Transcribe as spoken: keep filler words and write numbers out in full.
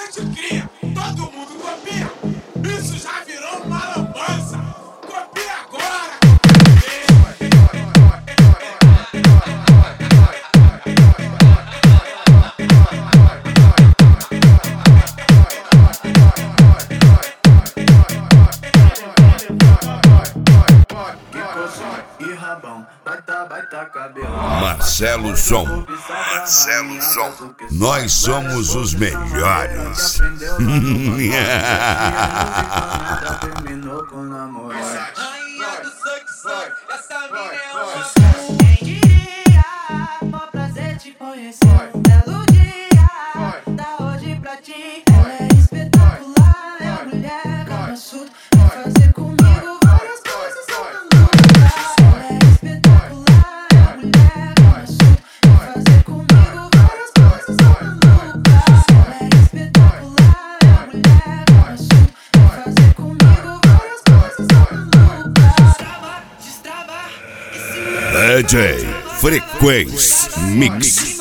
pode crer, todo mundo copia. Isso já virou uma lambança. Copia agora. Marcelo Som, Marcelo Som, nós somos os melhores. Rainha do suck suck, essa mina é uma. Quem diria, mó prazer te conhecer. Um belo dia, da hoje pra ti. Ela é espetacular, é a mulher Kama Sutra. Vai fazer comigo várias coisas só maluca. Ela é espetacular, é a mulher Kama Sutra. Vai fazer comigo várias coisas só maluca. Ela é espetacular, é a mulher Kama Sutra. Vai fazer comigo várias coisas só maluca. Destrava, destrava. D J Frequência Mix.